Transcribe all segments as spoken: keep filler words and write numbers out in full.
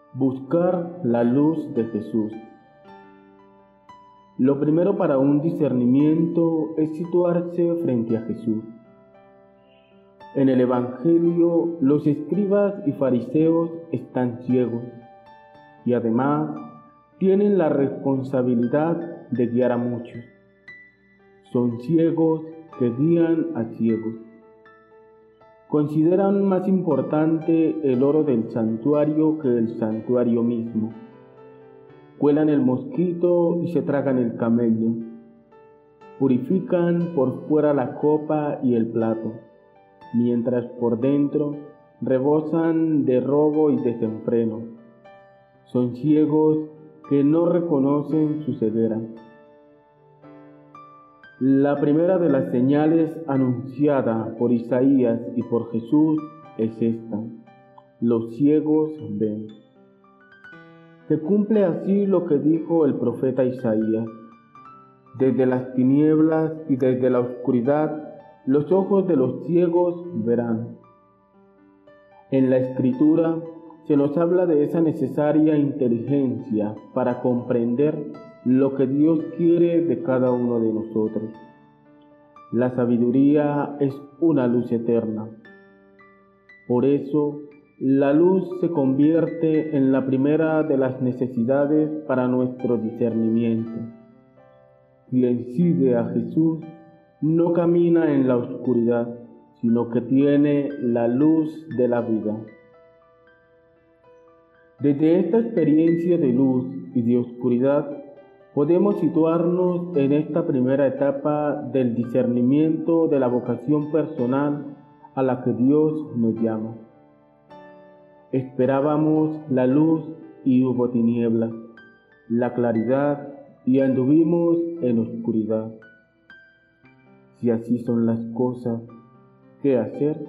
Buscar la luz de Jesús. Lo primero para un discernimiento es situarse frente a Jesús. En el Evangelio, los escribas y fariseos están ciegos y además tienen la responsabilidad de guiar a muchos. Son ciegos que guían a ciegos. Consideran más importante el oro del santuario que el santuario mismo. Cuelan el mosquito y se tragan el camello. Purifican por fuera la copa y el plato, mientras por dentro rebosan de robo y desenfreno. Son ciegos que no reconocen su ceguera. La primera de las señales anunciada por Isaías y por Jesús es esta: los ciegos ven. Se cumple así lo que dijo el profeta Isaías: desde las tinieblas y desde la oscuridad, los ojos de los ciegos verán. En la Escritura se nos habla de esa necesaria inteligencia para comprender lo que Dios quiere de cada uno de nosotros. La sabiduría es una luz eterna. Por eso, la luz se convierte en la primera de las necesidades para nuestro discernimiento. Quien sigue a Jesús no camina en la oscuridad, sino que tiene la luz de la vida. Desde esta experiencia de luz y de oscuridad, podemos situarnos en esta primera etapa del discernimiento de la vocación personal a la que Dios nos llama. Esperábamos la luz y hubo tinieblas, la claridad y anduvimos en oscuridad. Si así son las cosas, ¿qué hacer?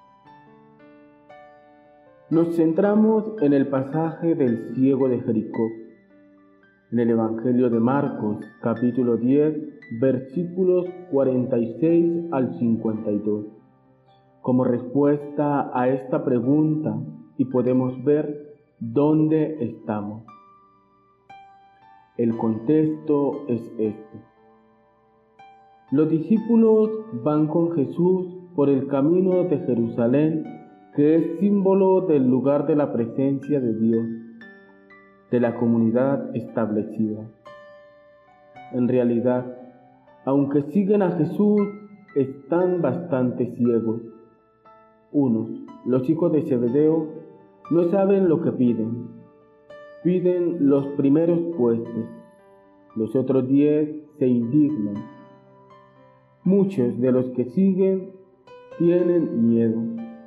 Nos centramos en el pasaje del ciego de Jericó, en el Evangelio de Marcos, capítulo diez, versículos cuarenta y seis al cincuenta y dos, como respuesta a esta pregunta, y podemos ver dónde estamos. El contexto es este. Los discípulos van con Jesús por el camino de Jerusalén, que es símbolo del lugar de la presencia de Dios, de la comunidad establecida. En realidad, aunque siguen a Jesús, están bastante ciegos. Unos, los hijos de Zebedeo, no saben lo que piden. Piden los primeros puestos. Los otros diez se indignan. Muchos de los que siguen tienen miedo.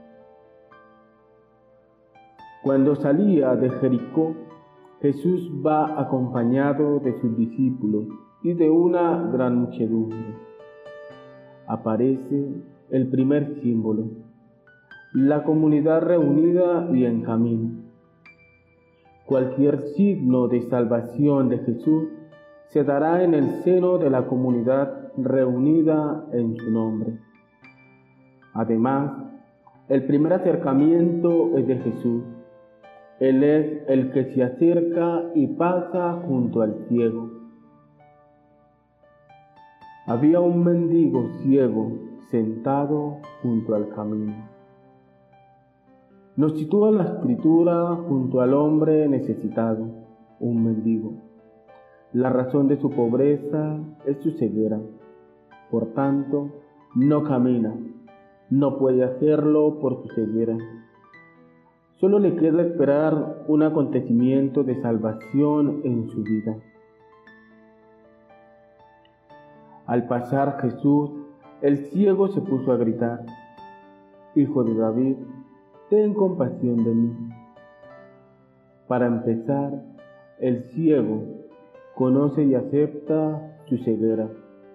Cuando salía de Jericó, Jesús va acompañado de sus discípulos y de una gran muchedumbre. Aparece el primer símbolo, la comunidad reunida y en camino. Cualquier signo de salvación de Jesús se dará en el seno de la comunidad reunida en su nombre. Además, el primer acercamiento es de Jesús. Él es el que se acerca y pasa junto al ciego. Había un mendigo ciego sentado junto al camino. Nos sitúa la Escritura junto al hombre necesitado, un mendigo. La razón de su pobreza es su ceguera. Por tanto, no camina, no puede hacerlo por su ceguera. Solo le queda esperar un acontecimiento de salvación en su vida. Al pasar Jesús, el ciego se puso a gritar: «Hijo de David, ten compasión de mí». Para empezar, el ciego conoce y acepta su ceguera.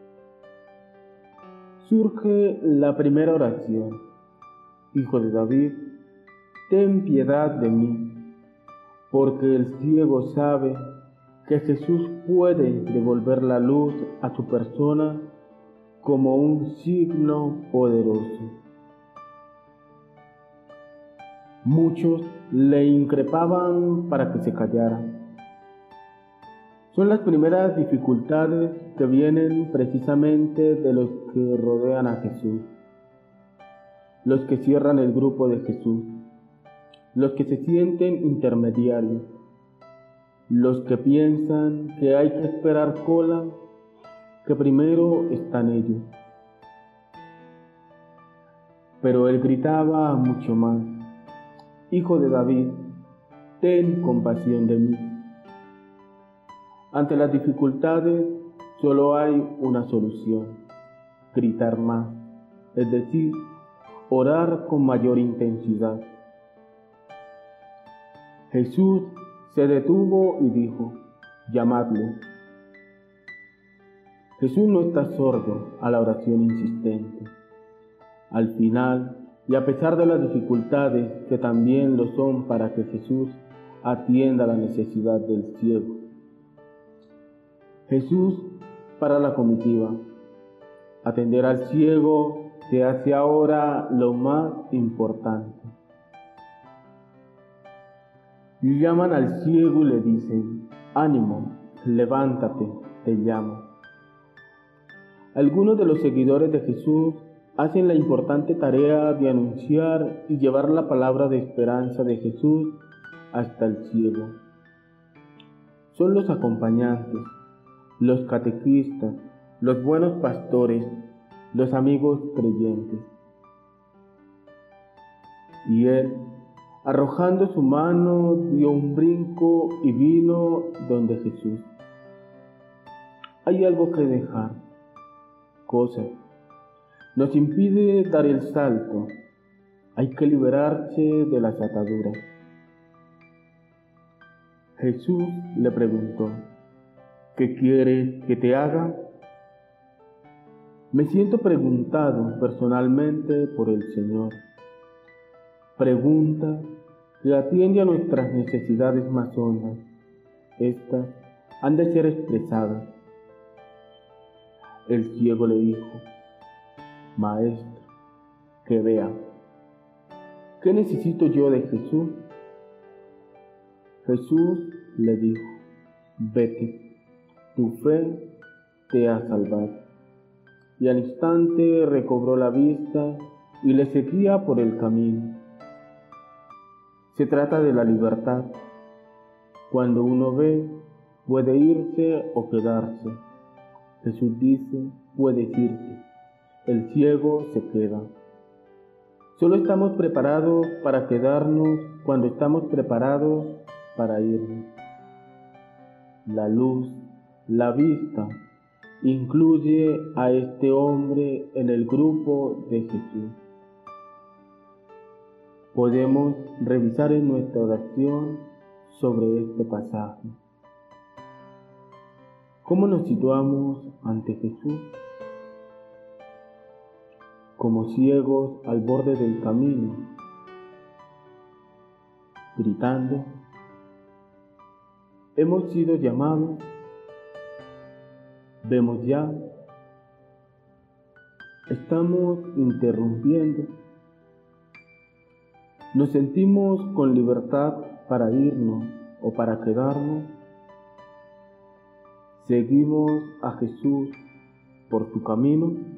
Surge la primera oración: «Hijo de David, ten piedad de mí», porque el ciego sabe que Jesús puede devolver la luz a su persona como un signo poderoso. Muchos le increpaban para que se callara. Son las primeras dificultades que vienen precisamente de los que rodean a Jesús, los que cierran el grupo de Jesús, los que se sienten intermediarios, los que piensan que hay que esperar cola, que primero están ellos. Pero él gritaba mucho más: Hijo de David, ten compasión de mí. Ante las dificultades solo hay una solución: gritar más, es decir, orar con mayor intensidad. Jesús se detuvo y dijo: llamadlo. Jesús no está sordo a la oración insistente. Al final, y a pesar de las dificultades que también lo son para que Jesús atienda la necesidad del ciego, Jesús para la comitiva. Atender al ciego se hace ahora lo más importante. Llaman al ciego y le dicen: ánimo, levántate, te llamo. Algunos de los seguidores de Jesús hacen la importante tarea de anunciar y llevar la palabra de esperanza de Jesús hasta el ciego. Son los acompañantes, los catequistas, los buenos pastores, los amigos creyentes. Y él, arrojando su mano, dio un brinco y vino donde Jesús. Hay algo que dejar, cosas. Nos impide dar el salto. Hay que liberarse de las ataduras. Jesús le preguntó: ¿qué quieres que te haga? Me siento preguntado personalmente por el Señor. Pregunta que atiende a nuestras necesidades más hondas. Estas han de ser expresadas. El ciego le dijo: Maestro, que vea. ¿Qué necesito yo de Jesús? Jesús le dijo: vete, tu fe te ha salvado. Y al instante recobró la vista y le seguía por el camino. Se trata de la libertad. Cuando uno ve, puede irse o quedarse. Jesús dice: puedes irte. El ciego se queda. Solo estamos preparados para quedarnos cuando estamos preparados para irnos. La luz, la vista, incluye a este hombre en el grupo de Jesús. Podemos revisar en nuestra oración sobre este pasaje. ¿Cómo nos situamos ante Jesús? Como ciegos al borde del camino, gritando. Hemos sido llamados, vemos ya, estamos interrumpiendo, nos sentimos con libertad para irnos o para quedarnos. Seguimos a Jesús por su camino.